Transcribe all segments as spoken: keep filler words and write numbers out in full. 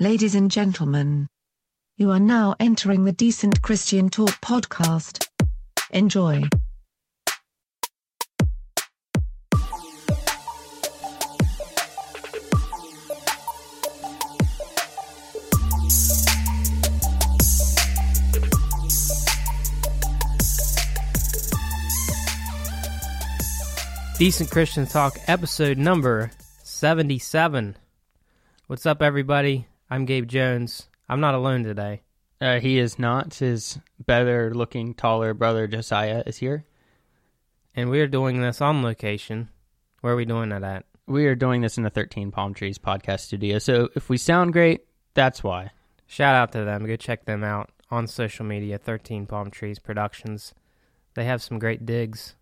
Ladies and gentlemen, you are now entering the Decent Christian Talk podcast. Enjoy. Decent Christian Talk, episode number seventy-seven. What's up, everybody? I'm Gabe Jones. I'm not alone today. Uh, he is not. His better-looking, taller brother Josiah is here. And we are doing this on location. Where are we doing that at? We are doing this in the thirteen Palm Trees podcast studio, so if we sound great, that's why. Shout out to them. Go check them out on social media, thirteen Palm Trees Productions. They have some great digs.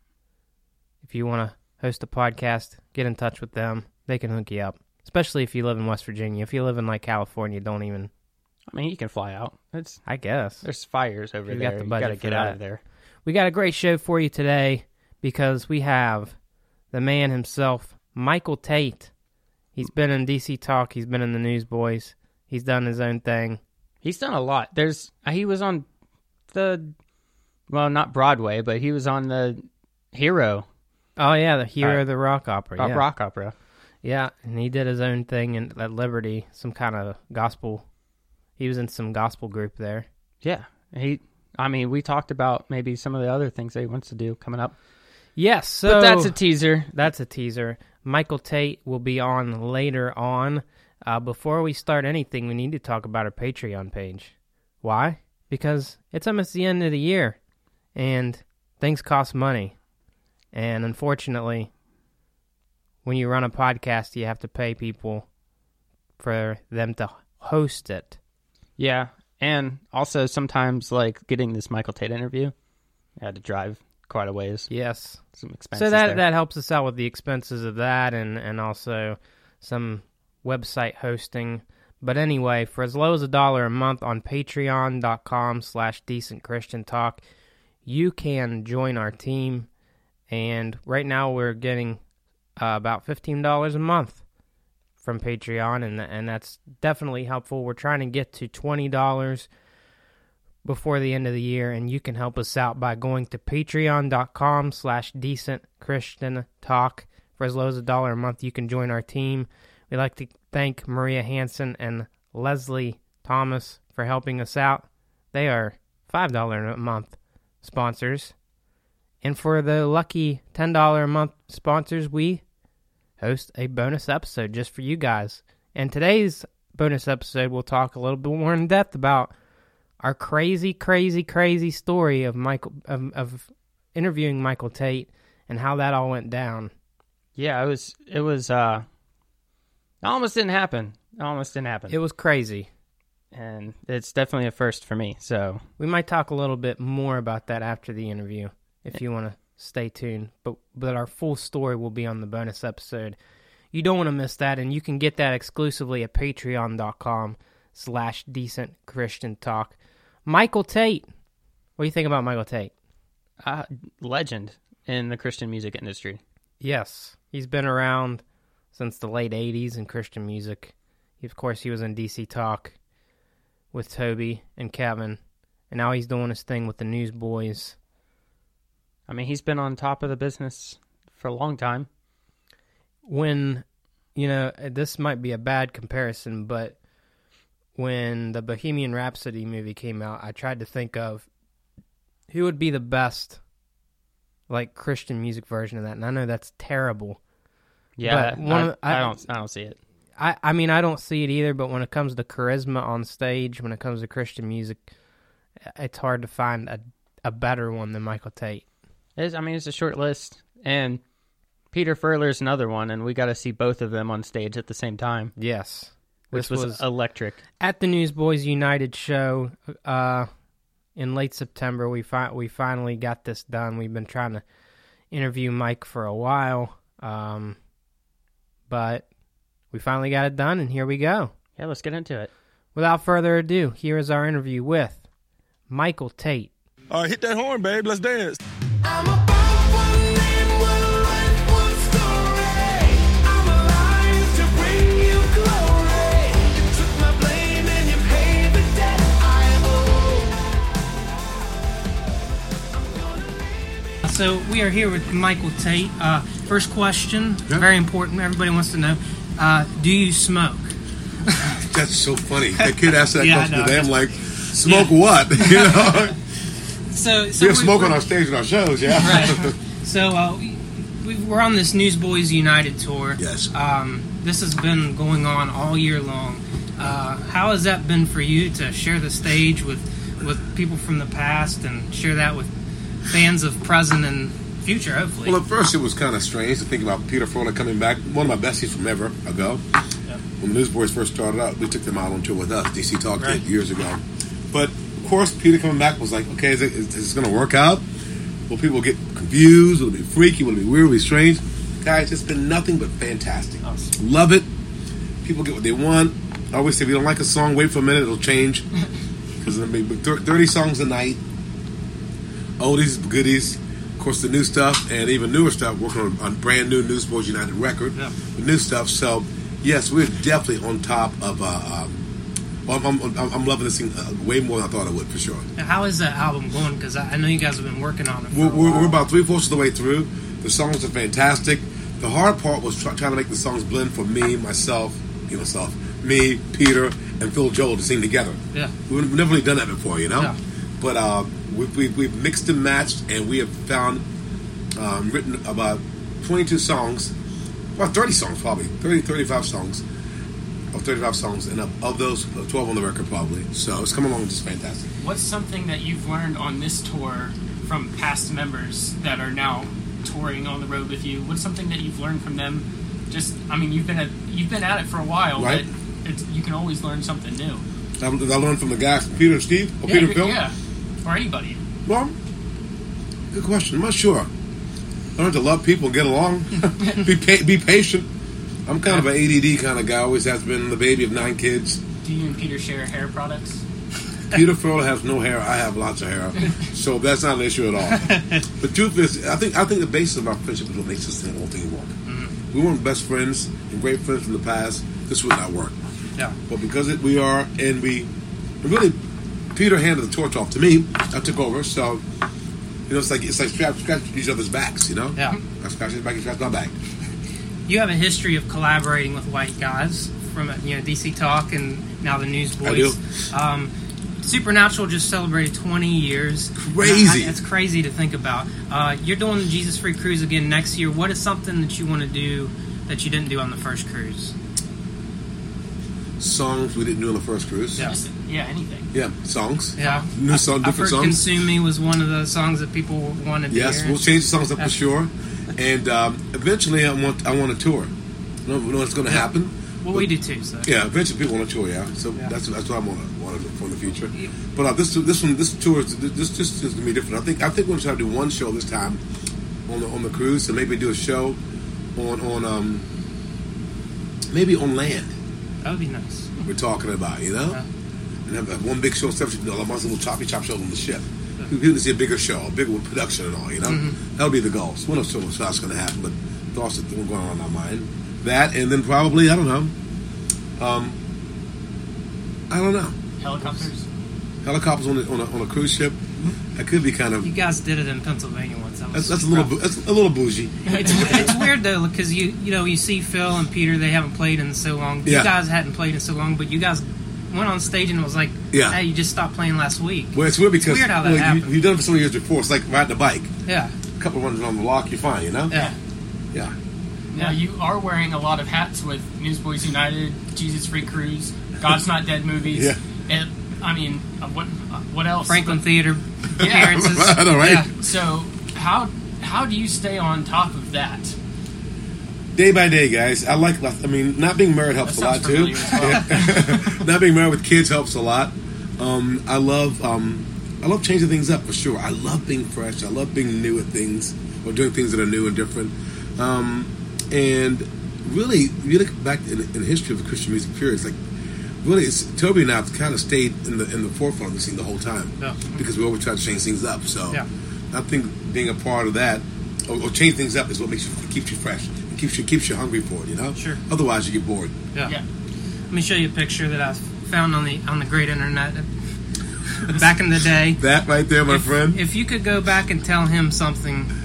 If you want to host a podcast, get in touch with them. They can hook you up, especially if you live in West Virginia. If you live in, like, California, don't even... I mean, you can fly out. It's I guess. There's fires over You there. got the You budget got to for get out that. of there. We got a great show for you today because we have the man himself, Michael Tate. He's been in D C Talk. He's been in the Newsboys. He's done his own thing. He's done a lot. There's He was on the... Well, not Broadway, but he was on the Hero... Oh, yeah, the Hero Uh, of the Rock Opera. uh, Yeah. rock opera. Yeah, and he did his own thing in, at Liberty, some kind of gospel. He was in some gospel group there. Yeah. He. I mean, we talked about maybe some of the other things that he wants to do coming up. Yes, so... But that's a teaser. That's a teaser. Michael Tate will be on later on. Uh, before we start anything, we need to talk about our Patreon page. Why? Because it's almost the end of the year, and things cost money. And unfortunately, when you run a podcast, you have to pay people for them to host it. Yeah, and also sometimes, like, getting this Michael Tate interview, I had to drive quite a ways. Yes. Some expenses So that there. that helps us out with the expenses of that and, and also some website hosting. But anyway, for as low as a dollar a month on patreon.com slash decent Christian talk, you can join our team. And right now we're getting uh, about fifteen dollars a month from Patreon, and and that's definitely helpful. We're trying to get to twenty dollars before the end of the year, and you can help us out by going to patreon.com slash decent Christian talk. For as low as a dollar a month, you can join our team. We'd like to thank Maria Hansen and Leslie Thomas for helping us out. They are five dollars a month sponsors. And for the lucky ten dollars a month sponsors, we host a bonus episode just for you guys. And today's bonus episode, we'll talk a little bit more in depth about our crazy, crazy, crazy story of Michael of, of interviewing Michael Tate and how that all went down. Yeah, it was, it was, uh, it almost didn't happen. It almost didn't happen. It was crazy. And it's definitely a first for me, so. We might talk a little bit more about that after the interview, if you want to stay tuned. But but our full story will be on the bonus episode. You don't want to miss that, and you can get that exclusively at patreon.com slash decent Christian talk. Michael Tate. What do you think about Michael Tate? Uh, legend in the Christian music industry. Yes. He's been around since the late eighties in Christian music. He, of course, he was in D C Talk with Toby and Kevin, and now he's doing his thing with the Newsboys. I mean, he's been on top of the business for a long time. When, you know, this might be a bad comparison, but when the Bohemian Rhapsody movie came out, I tried to think of who would be the best, like, Christian music version of that. And I know that's terrible. Yeah, But one I, of- I- I don't, I don't see it. I, I mean, I don't see it either, but when it comes to charisma on stage, when it comes to Christian music, it's hard to find a, a better one than Michael Tate. It's, I mean, it's a short list, and Peter Furler's another one, and we got to see both of them on stage at the same time. Yes. Which This was, was electric. at the Newsboys United show uh, in late September. We fi- we finally got this done. We've been trying to interview Mike for a while, um, but we finally got it done, and here we go. Yeah, let's get into it. Without further ado, here is our interview with Michael Tate. All right, hit that horn, babe. Let's dance. I'm a born one name, one life, one story. I'm alive to bring you glory. You took my blame So we are here with Michael Tate. Uh, first question, Yeah. very important. Everybody wants to know: uh, do you smoke? That's so funny. That kid asked that Yeah, I question know. today. I'm like, smoke what? You know, So, so we have smoke we're- on our stage and our shows. Yeah. Right. So uh, we, we- we're on this Newsboys United tour. Yes. Um, this has been going on all year long. Uh, how has that been for you to share the stage with, with people from the past and share that with fans of present and future, hopefully? Well, at first it was kind of strange to think about Peter Froehlich coming back. One of my besties from ever ago. When the Newsboys first started out, we took them out on tour with us. D C Talk Right. did years ago. But of course, Peter coming back was like, okay, is, it, is this going to work out? Will people get confused? Will it be freaky? Will it be weird? Will it be strange? Guys, it's been nothing but fantastic. Awesome. Love it. People get what they want. I always say, if you don't like a song, wait for a minute, it'll change. Because it'll be thirty songs a night. Oldies, goodies, of course, the new stuff, and even newer stuff, working on, on brand new Newsboys United record. Yeah. The new stuff. So, yes, we're definitely on top of. Uh, um, well, I'm, I'm, I'm loving this thing uh, way more than I thought I would, for sure. Now, how is that album going? Because I, I know you guys have been working on it for We're, a we're, while. we're about three fourths of the way through. The songs are fantastic. The hard part was try, trying to make the songs blend for me, myself, you know, myself, me, Peter, and Phil Joel to sing together. Yeah. We've never really done that before, you know. Yeah. But uh, we've, we've, we've mixed and matched, and we have found um, written about twenty-two songs, about thirty songs probably, thirty, thirty-five songs, of thirty-five songs, and of, of those, twelve on the record probably. So it's coming along just fantastic. What's something that you've learned on this tour from past members that are now touring on the road with you? What's something that you've learned from them? Just, I mean, you've been at you've been at it for a while, Right. but it's, you can always learn something new. I, I learned from the guys, Peter and Steve, or yeah, Peter and you- Phil. yeah, or anybody. Well, good question. I'm not sure. I learned to love people and get along. be pa- be patient. I'm kind of an A D D kind of guy. Always has been the baby of nine kids. Do you and Peter share hair products? Peter Froehlich has no hair. I have lots of hair, so that's not an issue at all. The truth is, I think I think the basis of our friendship is what makes this thing, whole thing work. Mm-hmm. We weren't best friends and great friends from the past. This would not work. Yeah. But because it, we are, and we really, Peter handed the torch off to me. I took over, so you know, it's like it's like scratch, scratch each other's backs. You know, Yeah. I scratch his back, he scratch my back. You have a history of collaborating with white guys from you know D C Talk and now the Newsboys. I Um, Supernatural just celebrated twenty years. Crazy. I- It's crazy to think about. Uh, you're doing the Jesus Free Cruise again next year. What is something that you want to do that you didn't do on the first cruise? Songs we didn't do on the first cruise. Yeah. Just, yeah, anything. Yeah, songs. Yeah, New song, I've different heard songs. "Consume Me" was one of the songs that people wanted to Yes, hear. we'll change the songs up Yeah. for sure. And um, eventually, I want I want a tour. I don't know what's going to happen. Well, we do too. So Yeah, eventually people want a tour. Yeah, so Yeah. that's that's what I want to want to do for the future. But uh, this this one this tour is this this is gonna be different. I think I think we're gonna try to do one show this time on the on the cruise, and maybe do a show on on um maybe on land. that would be nice. We're talking about, you know, Yeah. and have, have one big show, stuff. You know, a bunch of little choppy chop shows on the ship. People to see a bigger show, a bigger production and all. You know, Mm-hmm. that'll be the goal. So we're not sure what's going to happen, but thoughts that going on in our mind. That, and then probably I don't know. Um, I don't know. Helicopters. Helicopters on a, on a, on a cruise ship. That could be kind of. You guys did it in Pennsylvania once. That was That's, that's a little. rough. bou- That's a little bougie. It's, it's weird though because you you know you see Phil and Peter, they haven't played in so long. You Yeah. guys hadn't played in so long, but you guys went on stage and it was like, Yeah. hey, you just stopped playing last week. Well, it's weird because weird how that well, you, happened. you've done it for so many years before. It's like riding a bike. Yeah, A couple runs around the block, you're fine. You know. yeah. Yeah. Now, you are wearing a lot of hats with Newsboys United, Jesus Free Cruise, God's Not Dead movies. Yeah. And, I mean, uh, what uh, what else? Franklin Theater Yeah. appearances. I know, right? Yeah. So, how how do you stay on top of that? Day by day, guys. I like. I mean, not being married helps a That lot sounds too. familiar as well. Not being married with kids helps a lot. Um, I love. Um, I love changing things up for sure. I love being fresh. I love being new at things or doing things that are new and different. Um, and really, you look back in, in the history of the Christian music period, it's like really, it's, Toby and I have kind of stayed in the in the forefront of the scene the whole time Yeah. because we always try to change things up. So Yeah. I think being a part of that or, or change things up is what makes you keeps you fresh. It keeps you keeps you hungry for it. You know. Sure. Otherwise, you get bored. Yeah. Yeah. Let me show you a picture that I found on the on the great internet back in the day. That right there, my if, friend. If you could go back and tell him something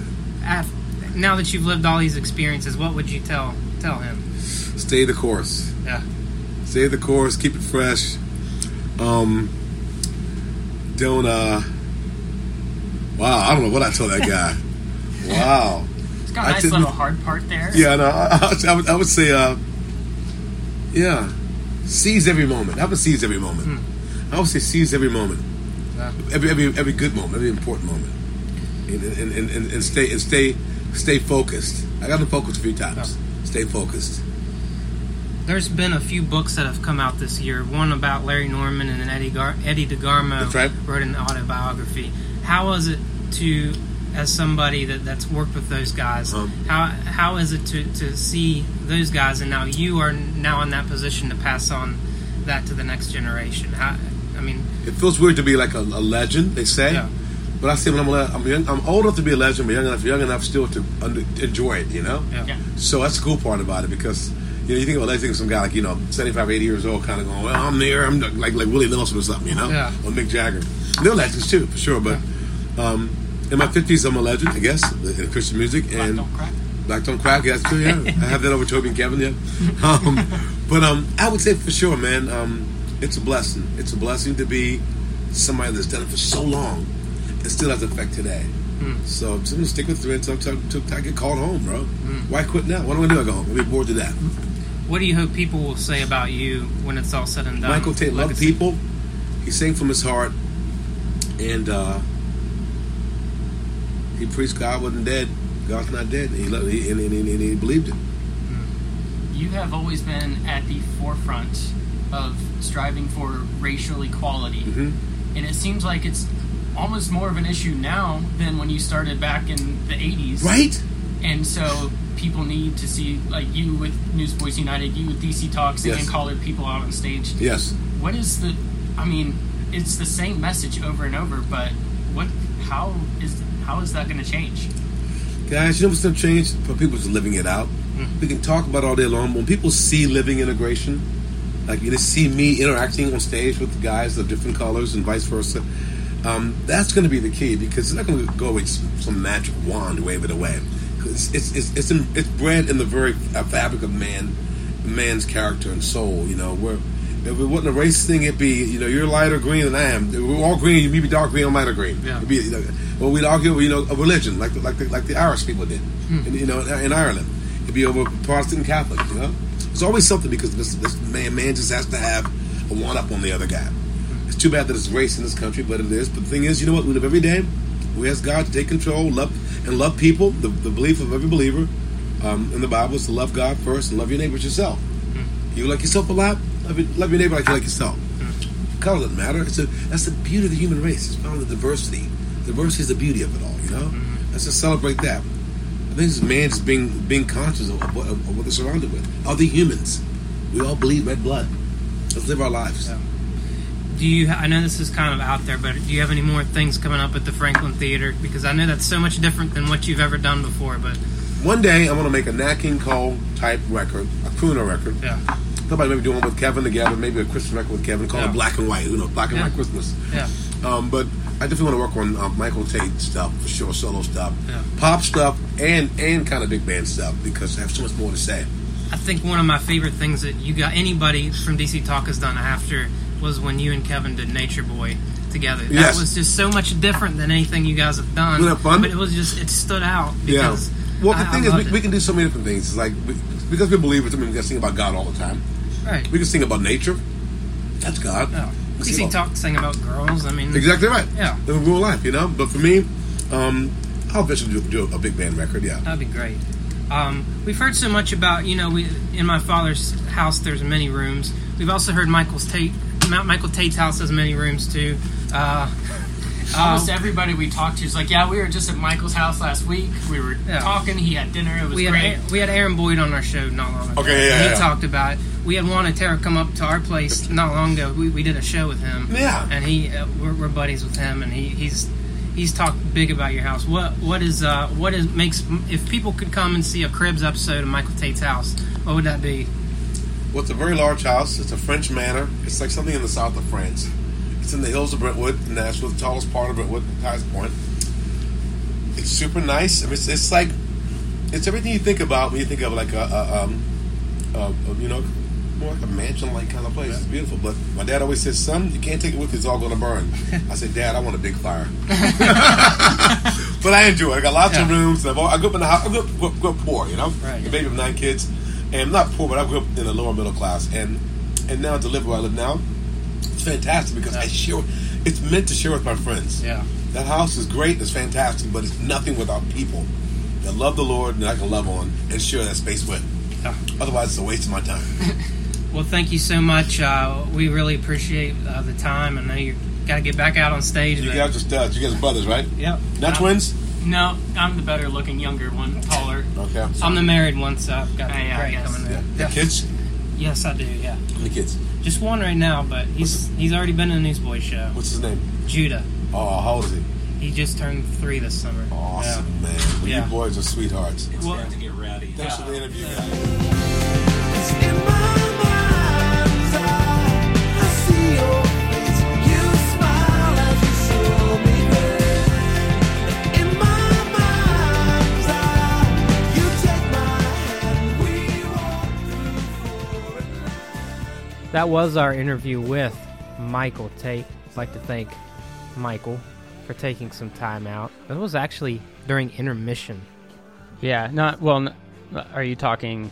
af- now that you've lived all these experiences, what would you tell tell him? Stay the course. Yeah. Stay the course. Keep it fresh. Um, don't, uh, wow, I don't know what I told that guy. Wow. It's got a I nice didn't- little hard part there. Yeah, no, I, I, I, would, I would say, uh, yeah, seize every moment. I would seize every moment. I would say seize every moment. Yeah. Every, every, every good moment, every important moment. And, and, and, and, and stay, and stay, stay focused. I got to focus a few times. Stay focused. There's been a few books that have come out this year. One about Larry Norman and then Eddie Gar- Eddie DeGarmo That's right. wrote an autobiography. How is it to, as somebody that, that's worked with those guys, Um, how how is it to, to see those guys and now you are now in that position to pass on that to the next generation? How, I mean, It feels weird to be like a, a legend, they say. Yeah. But I say when I'm, a, I'm, young, I'm old enough to be a legend, but young enough, young enough still to under, enjoy it, you know? yeah. Yeah. So that's the cool part about it because, you know, you think of a legend, some guy like, you know, seventy-five, eighty years old kind of going, well, I'm there, I'm like like Willie Nelson or something, you know? Yeah. Or Mick Jagger. They're legends too, for sure. But um, in my fifties, I'm a legend, I guess, in Christian music. Black and don't crack. Black Don't Crack, yes, too, yeah. I have that over Toby and Kevin, yeah. Um, but um, I would say for sure, man, um, it's a blessing. It's a blessing to be somebody that's done it for so long and still has effect today. Hmm. So I'm just going to stick with it until, until, until I get called home, bro. Why quit now? What am I going to do? I go home. I'll be bored to death. What do you hope people will say about you when it's all said and done? Michael Tate loved Legacy. people. He sang from his heart. And uh, he preached God wasn't dead. God's not dead. And he, loved, he, and, and, and, and he believed it. You have always been at the forefront of striving for racial equality. Mhm. And it seems like it's almost more of an issue now than when you started back in the eighties. Right? And so people need to see, like you with Newsboys United, you with D C Talk, singing Yes. colored people out on stage. Yes. What is the, I mean, it's the same message over and over, but what, how is, how is that going to change? Guys, you know what's going to change? For people just living it out. We can talk about it all day long, but when people see living integration, like you just see me interacting on stage with the guys of different colors and vice versa, um, that's going to be the key because it's not going to go with some, some magic wand wave it away. 'Cause It's it's it's, in, it's bred in the very fabric of man, man's character and soul. You know, where if it wasn't a race thing, it'd be you know you're lighter green than I am. We're all green. You may be dark green. I'm lighter green. Yeah. It'd be, you know, well, we'd argue, you know, a religion like the, like the, like the Irish people did, in, you know, in Ireland. It'd be over Protestant and Catholic. You know, there's always something because this, this man man just has to have a one up on the other guy. It's too bad that it's race in this country, but it is. But the thing is, you know what? We live every day. We ask God to take control, love and love people. The, the belief of every believer um, in the Bible is to love God first and love your neighbor as yourself. You like yourself a lot, love your, love your neighbor like you like yourself. Color doesn't matter. It's a, that's the beauty of the human race. It's found in the diversity. Diversity is the beauty of it all. You know, let's just celebrate that. I think it's man just being being conscious of what, of what they're surrounded with. Other humans, we all bleed red blood. Let's live our lives. Yeah. Do you? I know this is kind of out there, but do you have any more things coming up at the Franklin Theater? Because I know that's so much different than what you've ever done before. But One day, I'm going to make a Nat King Cole type record, a crooner record. yeah, Somebody maybe do one with Kevin together, maybe a Christmas record with Kevin, called Yeah. it Black and White. You know, Black and Yeah. White Christmas. yeah, Um, but I definitely want to work on uh, Michael Tate stuff for sure, solo stuff, Yeah. pop stuff, and and kind of big band stuff because I have so much more to say. I think one of my favorite things that you got anybody from D C Talk has done after was when you and Kevin did Nature Boy together. That Yes. was just so much different than anything you guys have done. Wasn't that fun? But it was just it stood out Yeah. because Well, the I- thing I is, loved we, we it. can do so many different things. It's like we, because we're believers, I mean, we can sing about God all the time. right. We can sing about nature. That's God. Yeah. We D sing C about- Talk sang about girls. I mean, Exactly right. Yeah. In real life, you know. But for me, um, I'll eventually do, do a big band record. Yeah. That'd be great. Um, we've heard so much about, you know, we in my father's house there's many rooms. We've also heard Michael's Tate, Michael Tate's house has many rooms too. Uh, Almost uh, everybody we talked to is like, yeah, we were just at Michael's house last week. We were Yeah. talking. He had dinner. It was we great. had we had Aaron Boyd on our show not long ago. Okay, yeah, and he yeah. talked about it. We had Juan Otero come up to our place not long ago. We, we did a show with him. Yeah. and he uh, we're, we're buddies with him, and he, he's he's talked big about your house. What what is uh what is makes if people could come and see a Cribs episode of Michael Tate's house, what would that be? Well, it's a very large house. It's a French manor. It's like something in the south of France. It's in the hills of Brentwood, in Nashville, the tallest part of Brentwood, the highest point. super nice. I mean, it's, it's like it's everything you think about when you think of like a, a, um, a, a you know, more like a mansion-like kind of place. It's beautiful. But my dad always says, "Son, you can't take it with you. It's all going to burn." I said, "Dad, I want a big fire." But I enjoy it. I got lots Yeah. of rooms. I've, I grew up in a house. I grew up, grew up, grew up poor, you know, Right. a baby of nine kids, and not poor, but I grew up in the lower middle class. And and now to live where I live now, it's fantastic because I share. It's meant to share with my friends. Yeah. That house is great. It's fantastic, but it's nothing without people that love the Lord and I can love on and share that space with. Yeah. Otherwise, it's a waste of my time. Well, thank you so much. Uh, we really appreciate uh, the time. I know you got to get back out on stage. You but- guys are studs. You guys are brothers, right? Yep. Not I'm- twins? No, I'm the better looking younger one, taller. Okay. I'm the married one, so I've got the yeah, I gray guess. coming Yeah. in. The kids? Yes, I do. Yeah, How many kids? just one right now, but he's he's already been in a Newsboys show. What's his name? Judah. Oh, how old is he? He just turned three this summer. Awesome, man. Well, Yeah. You boys are sweethearts. Yeah. Well, to get rowdy. Thanks for the interview, guys. In my mind's eye, I see your face. You smile as you show me grace. In my mind's eye, you take my hand. We walk through foreign land. That was our interview with Michael Tate. I'd like to thank Michael for taking some time out. It was actually during intermission. Yeah, not well. N- are you talking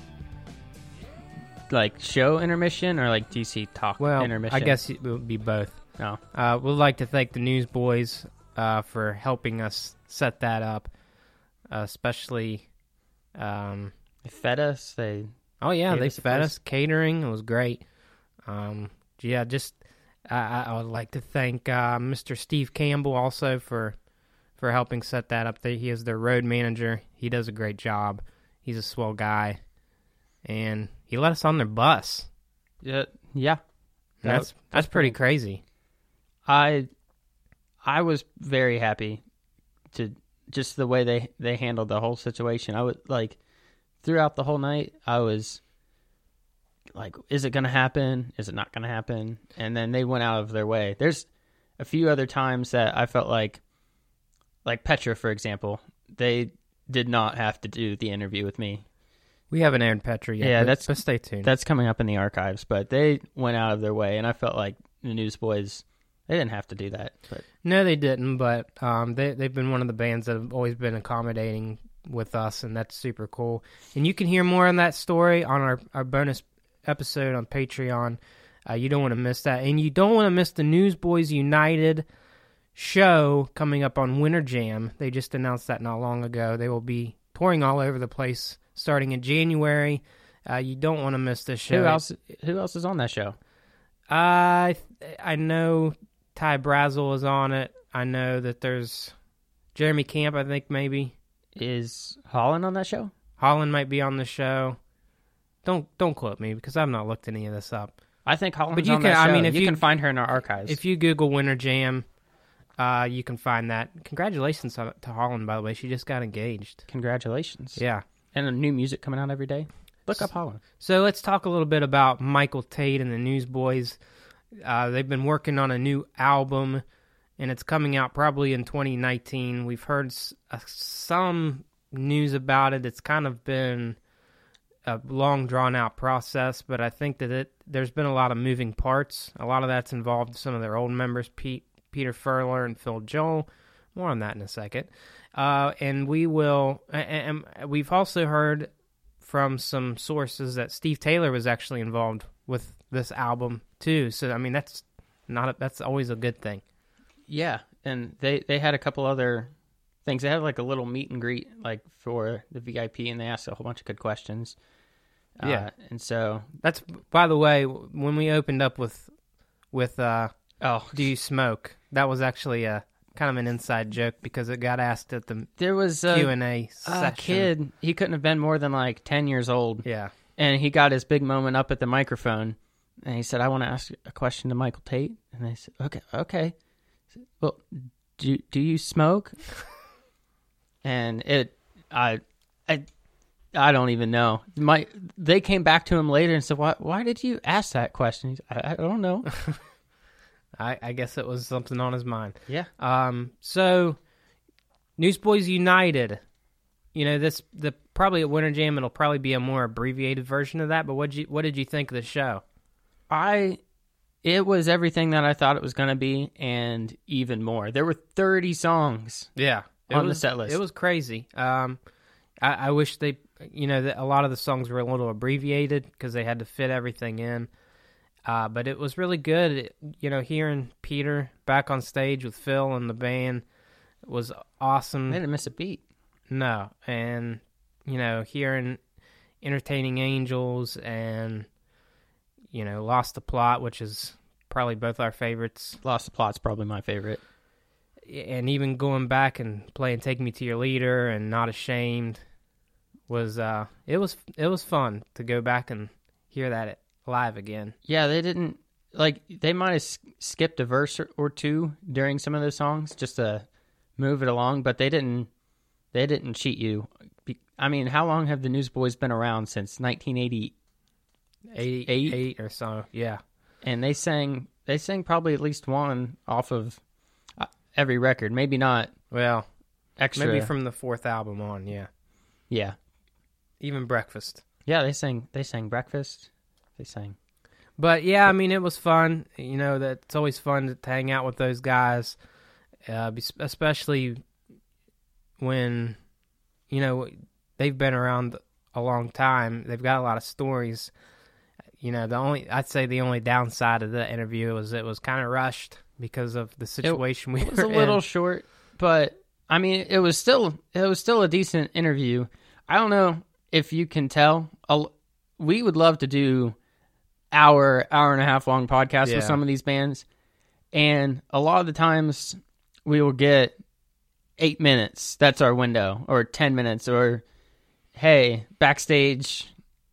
like show intermission or like D C talk Well, intermission? I guess it would be both. No. Uh, we'd like to thank the Newsboys uh, for helping us set that up, uh, especially. Um, They fed us. They oh yeah, Gave they us a fed place. us catering. It was great. Um, yeah, just I, I I would like to thank uh, Mister Steve Campbell also for for helping set that up. He is their road manager. He does a great job. He's a swell guy, and he let us on their bus. yeah yeah. That- That's that's pretty crazy. I I was very happy to just the way they they handled the whole situation. I would like throughout the whole night. I was like, is it going to happen? Is it not going to happen? And then they went out of their way. There's a few other times that I felt like, like Petra, for example, they did not have to do the interview with me. We haven't aired Petra yet. Yeah, but, that's- but stay tuned. That's coming up in the archives, but they went out of their way, and I felt like the Newsboys, they didn't have to do that. But No, they didn't, but um, they, they've been one of the bands that have always been accommodating with us, and that's super cool. And you can hear more on that story on our, our bonus episode on Patreon. Uh, you don't want to miss that. And you don't want to miss the Newsboys United show coming up on Winter Jam. They just announced that not long ago. They will be touring all over the place starting in January. Uh, you don't want to miss this show. who else? Who else is on that show? I I know Ty Brazel is on it. I know that there's Jeremy Camp, I think maybe. Is Holland on that show? Holland might be on the show. Don't don't quote me because I've not looked any of this up. I think Holland's But you on can- that I show. mean, if you, you- can find her in our archives. If you Google Winter Jam, uh, you can find that. Congratulations to to Holland, by the way. She just got engaged. Congratulations. Yeah. And a new music coming out every day. Look up Holland. So let's talk a little bit about Michael Tate and the Newsboys. Uh, they've been working on a new album, and it's coming out probably in twenty nineteen. We've heard s- uh, some news about it. It's kind of been a long, drawn-out process, but I think that it there's been a lot of moving parts. A lot of that's involved some of their old members, Pete, Peter Furler and Phil Joel. More on that in a second. Uh, and we will, and and we've also heard from some sources that Steve Taylor was actually involved with this album too. So I mean, that's not a, that's always a good thing. Yeah, and they, they had a couple other things. They had like a little meet and greet like for the V I P, and they asked a whole bunch of good questions. Yeah. Uh, and so, That's, by the way, when we opened up with with uh, oh, "Do you smoke?" That was actually a kind of an inside joke because it got asked at the there was Q a, and A a section. kid. He couldn't have been more than like ten years old. Yeah. And he got his big moment up at the microphone, and he said, "I want to ask a question to Michael Tate." And they said, "Okay, okay. I said, well, do do you smoke?" And it, I, I, I don't even know. My they came back to him later and said, "Why why did you ask that question?" He's, I, I don't know. I, I guess it was something on his mind. Yeah. Um, so Newsboys United. You know, this the probably at Winter Jam it'll probably be a more abbreviated version of that. But what you what did you think of the show? I, it was everything that I thought it was going to be, and even more. There were thirty songs. Yeah, it on was, the set list. It was crazy. Um, I, I wish they, you know, that a lot of the songs were a little abbreviated because they had to fit everything in. Uh, but it was really good. It, you know, hearing Peter back on stage with Phil and the band was awesome. They didn't miss a beat. No, and you know, hearing Entertaining Angels and you know, Lost the Plot, which is probably both our favorites, Lost the Plot's probably my favorite. and even going back and playing Take Me to Your Leader and Not Ashamed was uh, it was it was fun to go back and hear that live again. Yeah, they didn't like they might have s- skipped a verse or, or two during some of those songs just to move it along, but they didn't. They didn't cheat you. Be- I mean, how long have the Newsboys been around? Since nineteen eighty-eight, eighty-eight or so, yeah. and they sang. They sang probably at least one off of uh, every record. Maybe not Well, extra. maybe from the fourth album on, yeah. yeah, Even Breakfast. yeah. They sang. They sang Breakfast. They sang. But yeah, I mean, it was fun. You know, that it's always fun to, to hang out with those guys, uh, be- especially when, you know, they've been around a long time. They've got a lot of stories. You know, the only I'd say the only downside of the interview was it was kind of rushed because of the situation we It was were a little in. short, but I mean, it was still it was still a decent interview. I don't know if you can tell. A- We would love to do hour, hour and a half long podcasts Yeah. with some of these bands, and a lot of the times we will get eight minutes. That's our window, or ten minutes, or hey, backstage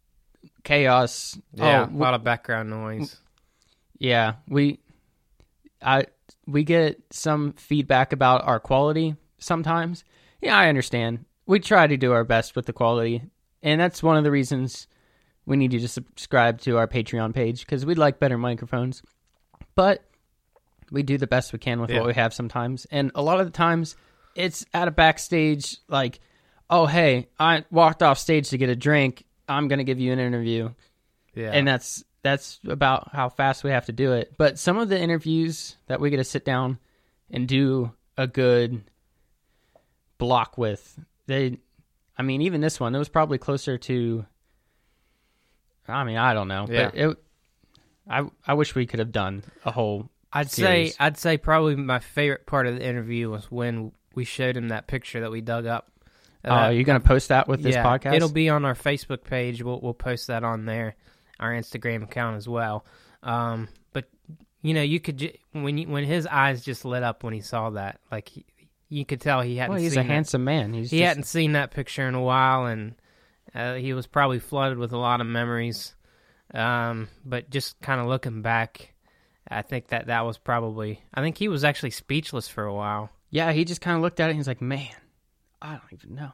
chaos. Yeah, Oh, a lot of background noise. yeah, we, I, we get some feedback about our quality sometimes. Yeah, I understand. We try to do our best with the quality, and that's one of the reasons we need you to subscribe to our Patreon page, because we'd like better microphones. But we do the best we can with Yeah. what we have sometimes, and a lot of the times it's at a backstage, like, oh, hey, I walked off stage to get a drink. I'm going to give you an interview. Yeah. And that's that's about how fast we have to do it. But some of the interviews that we get to sit down and do a good block with, they, I mean, even this one, it was probably closer to, I mean, I don't know. Yeah. But it, I I wish we could have done a whole I'd series. say I'd say probably my favorite part of the interview was when we showed him that picture that we dug up. Oh, are you going to post that with this yeah, podcast? It'll be on our Facebook page. We'll we'll post that on there, our Instagram account as well. Um, but you know, you could ju- when you, when his eyes just lit up when he saw that, like he, you could tell he hadn't. Well, he's seen a that- handsome man. He's He just, hadn't seen that picture in a while, and uh, he was probably flooded with a lot of memories. Um, but just kind of looking back, I think that that was probably. I think he was actually speechless for a while. Yeah, he just kind of looked at it and he's like, man, I don't even know.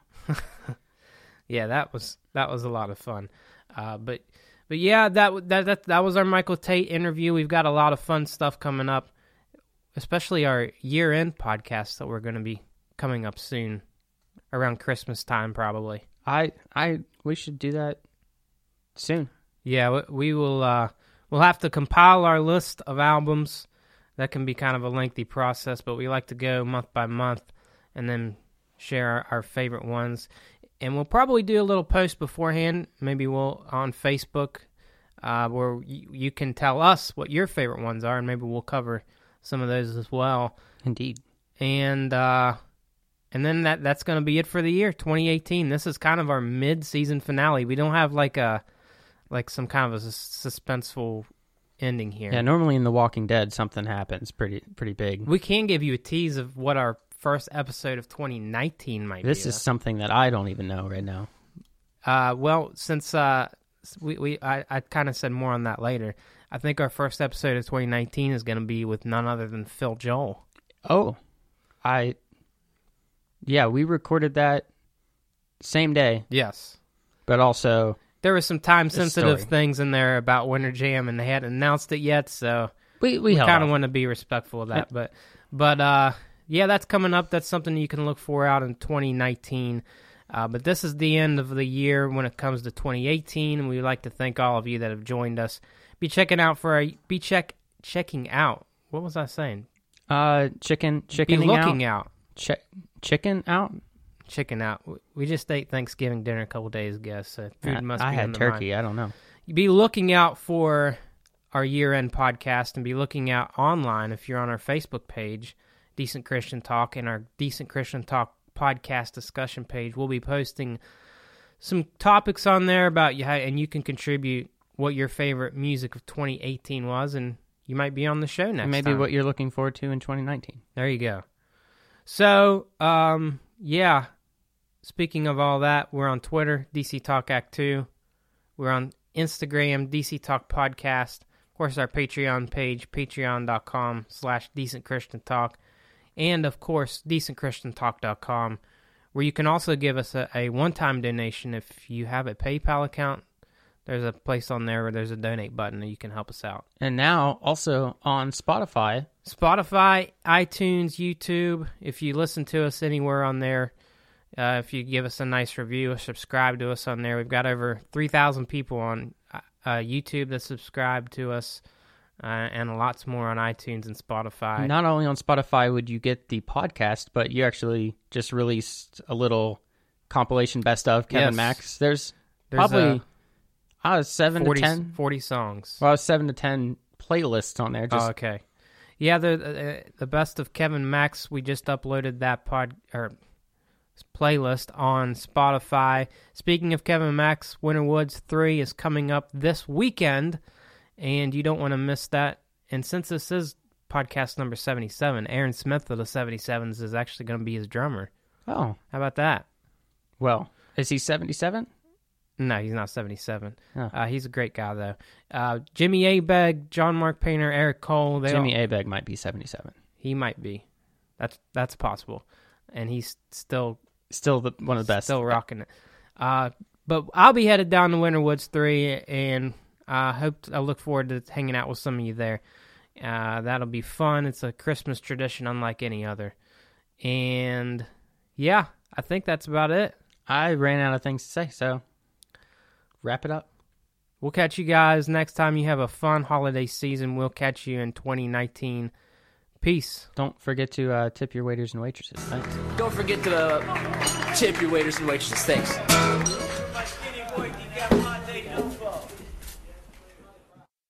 Yeah, that was that was a lot of fun. Uh, but but yeah, that that that that was our Michael Tate interview. We've got a lot of fun stuff coming up, especially our year end podcast that we're going to be coming up soon, around Christmas time probably. I I we should do that soon. Yeah, we, we will. Uh, we'll have to compile our list of albums. That can be kind of a lengthy process, but we like to go month by month and then share our, our favorite ones. And we'll probably do a little post beforehand, maybe we'll on Facebook, uh, where you, you can tell us what your favorite ones are, and maybe we'll cover some of those as well. Indeed. And uh, and then that that's going to be it for the year, twenty eighteen. This is kind of our mid-season finale. We don't have like a like some kind of a sus- suspenseful ending here. Yeah, normally in The Walking Dead, something happens pretty pretty big. We can give you a tease of what our first episode of twenty nineteen might This be. is something that I don't even know right now. Uh, well, since uh, we, we I, I kind of said more on that later, I think our first episode of twenty nineteen is going to be with none other than Phil Joel. Oh, I, yeah, we recorded that same day, Yes. but also There were some time-sensitive story. things in there about Winter Jam, and they hadn't announced it yet, so we we, we held kind of off. want to be respectful of that. But, but uh, yeah, that's coming up. That's something you can look for out in twenty nineteen. Uh, but this is the end of the year when it comes to twenty eighteen, and we'd like to thank all of you that have joined us. Be checking out for a be check checking out. What was I saying? Uh, chicken, chickening Be looking out. out. Che- chicken out. Chicken out. We just ate Thanksgiving dinner a couple days ago, so food I, must I be had on the turkey. mind. I don't know. Be looking out for our year-end podcast, and be looking out online if you're on our Facebook page, Decent Christian Talk, and our Decent Christian Talk podcast discussion page. We'll be posting some topics on there about you, and you can contribute what your favorite music of twenty eighteen was, and you might be on the show next And maybe time. what you're looking forward to in twenty nineteen. There you go. So, um, yeah, speaking of all that, we're on Twitter, D C Talk Act two. We're on Instagram, D C Talk Podcast. Of course, our Patreon page, patreon.com slash Decent Christian Talk. And, of course, decent christian talk dot com, where you can also give us a, a one-time donation if you have a PayPal account. There's a place on there where there's a donate button and you can help us out. And now also on Spotify. Spotify, iTunes, YouTube. If you listen to us anywhere on there, uh, if you give us a nice review or subscribe to us on there, we've got over three thousand people on uh, YouTube that subscribe to us, uh, and lots more on iTunes and Spotify. Not only on Spotify would you get the podcast, but you actually just released a little compilation best of Kevin Yes. Max. There's, There's probably uh, I was seven forty, to ten. forty songs. Well, I was seven to ten playlists on there. Just Oh, okay. Yeah, the uh, the best of Kevin Max. We just uploaded that pod or playlist on Spotify. Speaking of Kevin Max, Winter Woods three is coming up this weekend, and you don't want to miss that. And since this is podcast number seventy-seven, Aaron Smith of the seventy-sevens is actually going to be his drummer. oh How about that? well, is he seventy-seven? No, he's not seventy-seven. Oh. Uh, he's a great guy, though. Uh, Jimmy Abeg, John Mark Painter, Eric Cole. They Jimmy all, Abeg might be seventy-seven. He might be. That's that's possible. And he's still Still the, one of the best. still rocking it. Uh, but I'll be headed down to Winter Woods three, and I hope I look forward to hanging out with some of you there. Uh, that'll be fun. It's a Christmas tradition unlike any other. And yeah, I think that's about it. I ran out of things to say, so wrap it up. We'll catch you guys next time you have a fun holiday season. We'll catch you in twenty nineteen. Peace. Don't forget to uh, tip your waiters and waitresses. Thanks. Don't forget to uh, tip your waiters and waitresses. Thanks.